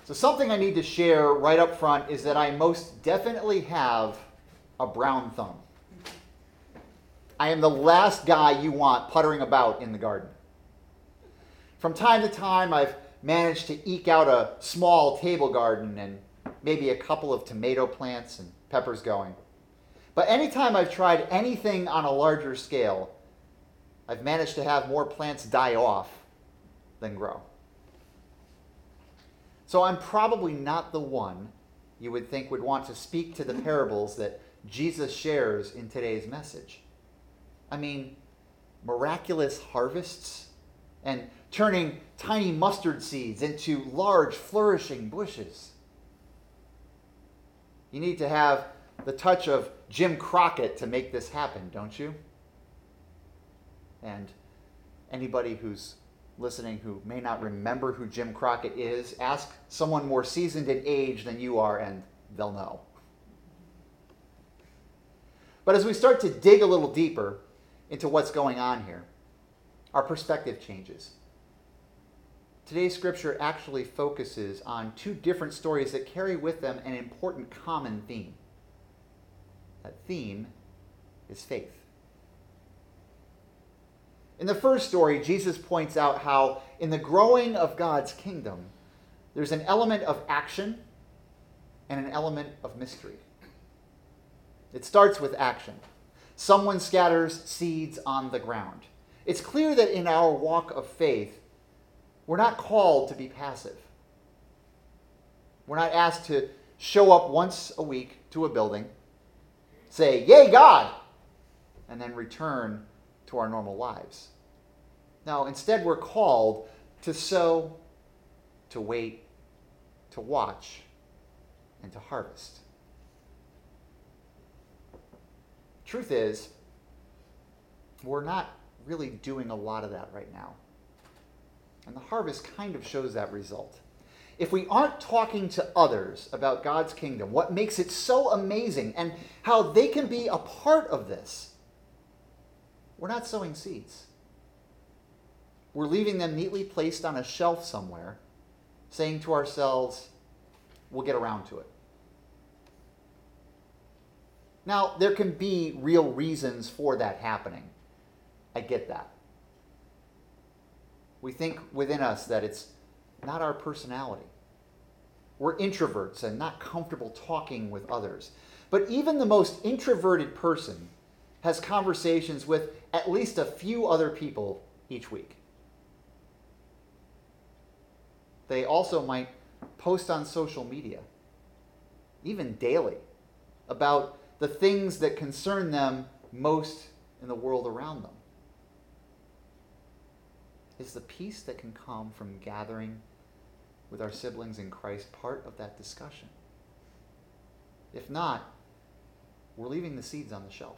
So something I need to share right up front is that I most definitely have a brown thumb. I am the last guy you want puttering about in the garden. From time to time, I've managed to eke out a small table garden and maybe a couple of tomato plants and peppers going. But anytime I've tried anything on a larger scale, I've managed to have more plants die off than grow. So I'm probably not the one you would think would want to speak to the parables that Jesus shares in today's message. I mean, miraculous harvests and turning tiny mustard seeds into large, flourishing bushes. You need to have the touch of Jim Crockett to make this happen, don't you? And anybody who's listening who may not remember who Jim Crockett is, ask someone more seasoned in age than you are and they'll know. But as we start to dig a little deeper into what's going on here, our perspective changes. Today's scripture actually focuses on two different stories that carry with them an important common theme. That theme is faith. In the first story, Jesus points out how in the growing of God's kingdom, there's an element of action and an element of mystery. It starts with action. Someone scatters seeds on the ground. It's clear that in our walk of faith, we're not called to be passive. We're not asked to show up once a week to a building, say, "Yay, God," and then return to our normal lives. No, instead we're called to sow, to wait, to watch, and to harvest. Truth is, we're not really doing a lot of that right now. And the harvest kind of shows that result. If we aren't talking to others about God's kingdom, what makes it so amazing and how they can be a part of this, we're not sowing seeds. We're leaving them neatly placed on a shelf somewhere, saying to ourselves, we'll get around to it. Now, there can be real reasons for that happening. I get that. We think within us that it's not our personality. We're introverts and not comfortable talking with others. But even the most introverted person has conversations with at least a few other people each week. They also might post on social media, even daily, about the things that concern them most in the world around them. Is the peace that can come from gathering with our siblings in Christ part of that discussion? If not, we're leaving the seeds on the shelf.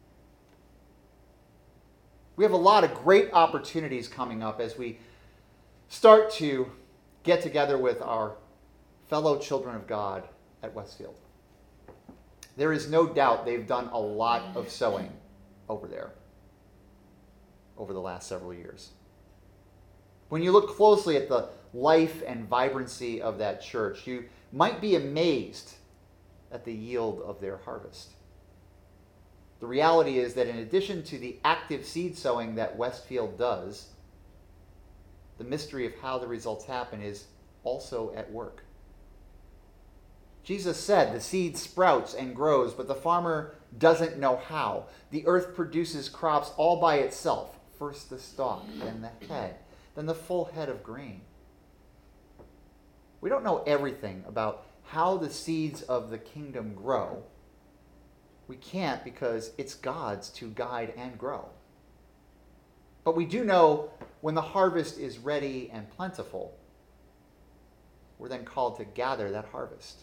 We have a lot of great opportunities coming up as we start to get together with our fellow children of God at Westfield. There is no doubt they've done a lot of sowing over there over the last several years. When you look closely at the life and vibrancy of that church, you might be amazed at the yield of their harvest. The reality is that in addition to the active seed sowing that Westfield does, the mystery of how the results happen is also at work. Jesus said the seed sprouts and grows, but the farmer doesn't know how. The earth produces crops all by itself. First the stalk, then the head, then the full head of grain. We don't know everything about how the seeds of the kingdom grow. We can't because it's God's to guide and grow. But we do know when the harvest is ready and plentiful, we're then called to gather that harvest.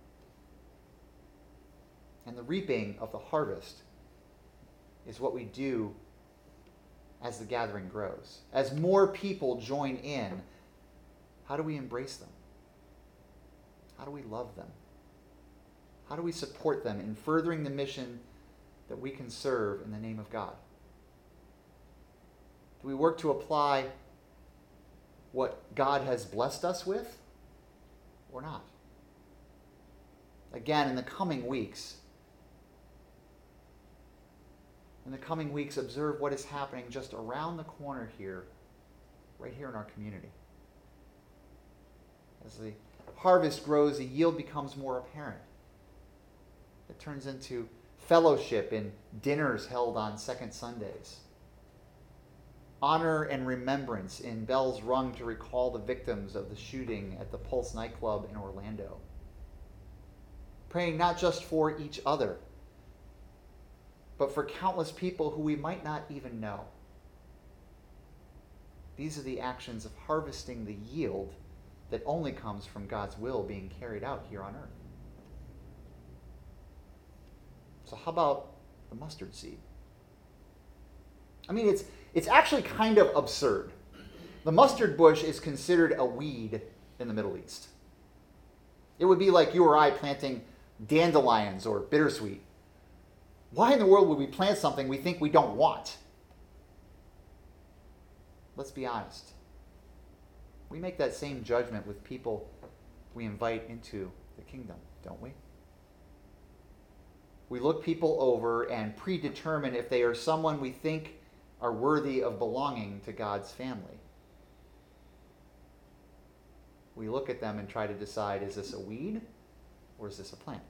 And the reaping of the harvest is what we do as the gathering grows. As more people join in, how do we embrace them? How do we love them? How do we support them in furthering the mission that we can serve in the name of God? Do we work to apply what God has blessed us with? or not? Again, in the coming weeks, observe what is happening just around the corner here, right here in our community. As the harvest grows, the yield becomes more apparent. It turns into fellowship in dinners held on second Sundays. Honor and remembrance in bells rung to recall the victims of the shooting at the Pulse nightclub in Orlando. Praying not just for each other, but for countless people who we might not even know. These are the actions of harvesting the yield that only comes from God's will being carried out here on earth. So how about the mustard seed? I mean, it's actually kind of absurd. The mustard bush is considered a weed in the Middle East. It would be like you or I planting dandelions or bittersweet. Why in the world would we plant something we think we don't want? Let's be honest. We make that same judgment with people we invite into the kingdom, don't we? We look people over and predetermine if they are someone we think are worthy of belonging to God's family. We look at them and try to decide, is this a weed or is this a plant?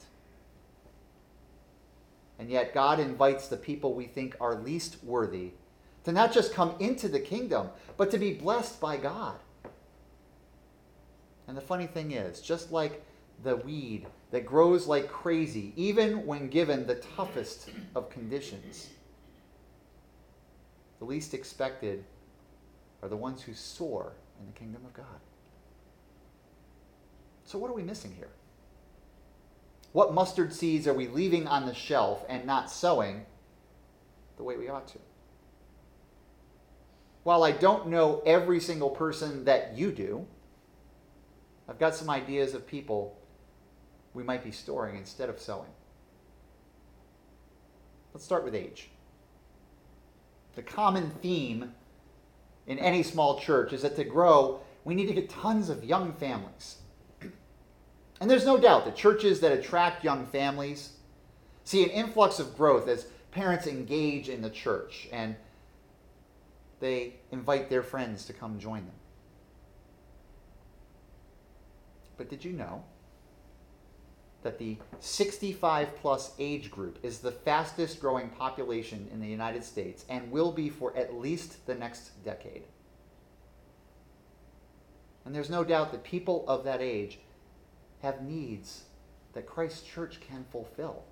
And yet God invites the people we think are least worthy to not just come into the kingdom, but to be blessed by God. And the funny thing is, just like the weed that grows like crazy, even when given the toughest of conditions, the least expected are the ones who soar in the kingdom of God. So what are we missing here? What mustard seeds are we leaving on the shelf and not sowing the way we ought to? While I don't know every single person that you do, I've got some ideas of people we might be storing instead of sowing. Let's start with age. The common theme in any small church is that to grow, we need to get tons of young families. And there's no doubt that churches that attract young families see an influx of growth as parents engage in the church and they invite their friends to come join them. But did you know that the 65 plus age group is the fastest growing population in the United States and will be for at least the next decade? And there's no doubt that people of that age have needs that Christ's church can fulfill.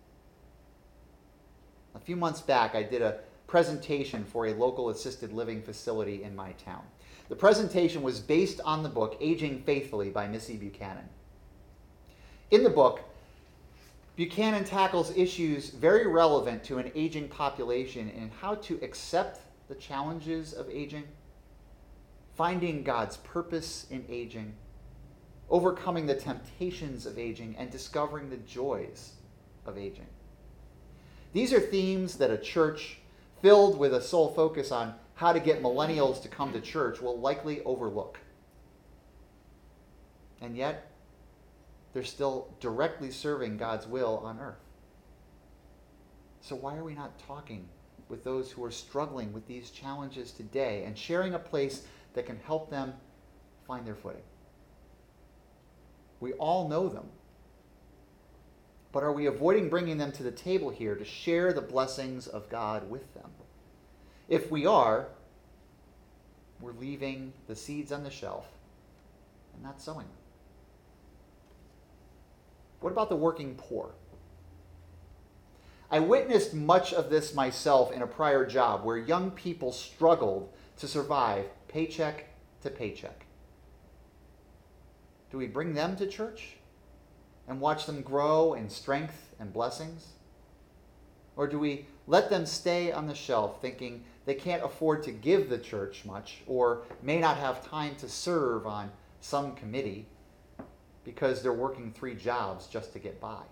A few months back, I did a presentation for a local assisted living facility in my town. The presentation was based on the book Aging Faithfully by Missy Buchanan. In the book, Buchanan tackles issues very relevant to an aging population and how to accept the challenges of aging, finding God's purpose in aging, overcoming the temptations of aging, and discovering the joys of aging. These are themes that a church filled with a sole focus on how to get millennials to come to church will likely overlook. And yet, they're still directly serving God's will on earth. So why are we not talking with those who are struggling with these challenges today and sharing a place that can help them find their footing? We all know them. But are we avoiding bringing them to the table here to share the blessings of God with them? If we are, we're leaving the seeds on the shelf and not sowing them. What about the working poor? I witnessed much of this myself in a prior job where young people struggled to survive paycheck to paycheck. Do we bring them to church and watch them grow in strength and blessings? Or do we let them stay on the shelf thinking they can't afford to give the church much or may not have time to serve on some committee because they're working 3 jobs just to get by?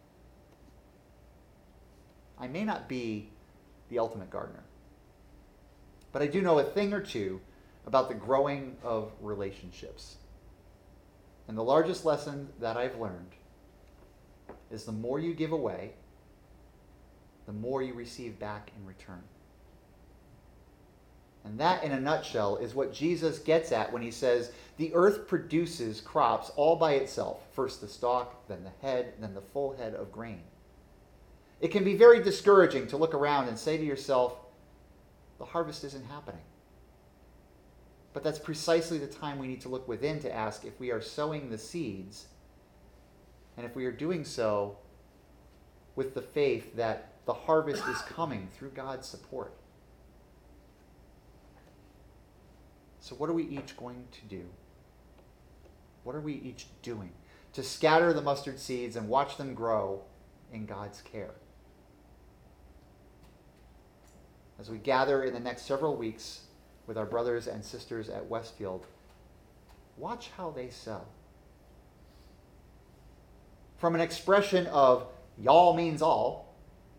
I may not be the ultimate gardener, but I do know a thing or two about the growing of relationships. And the largest lesson that I've learned is the more you give away, the more you receive back in return. And that, in a nutshell, is what Jesus gets at when he says, the earth produces crops all by itself. First the stalk, then the head, then the full head of grain. It can be very discouraging to look around and say to yourself, the harvest isn't happening. But that's precisely the time we need to look within to ask if we are sowing the seeds, and if we are doing so with the faith that the harvest is coming through God's support. So what are we each going to do? What are we each doing to scatter the mustard seeds and watch them grow in God's care? As we gather in the next several weeks with our brothers and sisters at Westfield, watch how they sow. From an expression of y'all means all,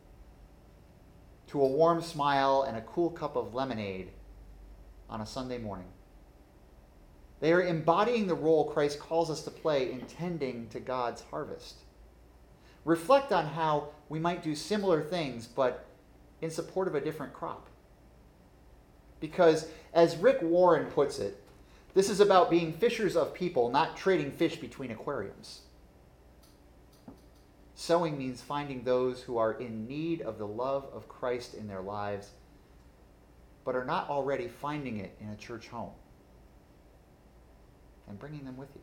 to a warm smile and a cool cup of lemonade on a Sunday morning. They are embodying the role Christ calls us to play in tending to God's harvest. Reflect on how we might do similar things, but in support of a different crop. Because, as Rick Warren puts it, this is about being fishers of people, not trading fish between aquariums. Sowing means finding those who are in need of the love of Christ in their lives, but are not already finding it in a church home, and bringing them with you.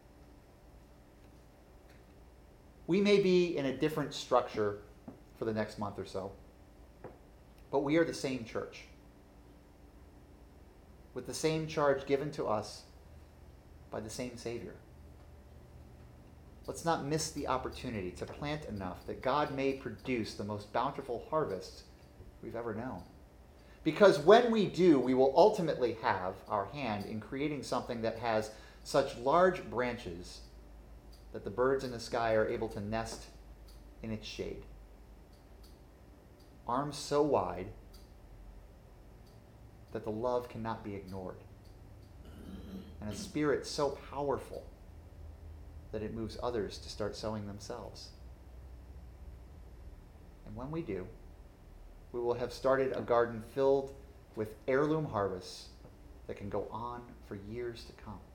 We may be in a different structure for the next month or so, but we are the same church, with the same charge given to us by the same Savior. Let's not miss the opportunity to plant enough that God may produce the most bountiful harvest we've ever known. Because when we do, we will ultimately have our hand in creating something that has such large branches that the birds in the sky are able to nest in its shade. Arms so wide that the love cannot be ignored. And a spirit so powerful that it moves others to start sowing themselves. And when we do, we will have started a garden filled with heirloom harvests that can go on for years to come.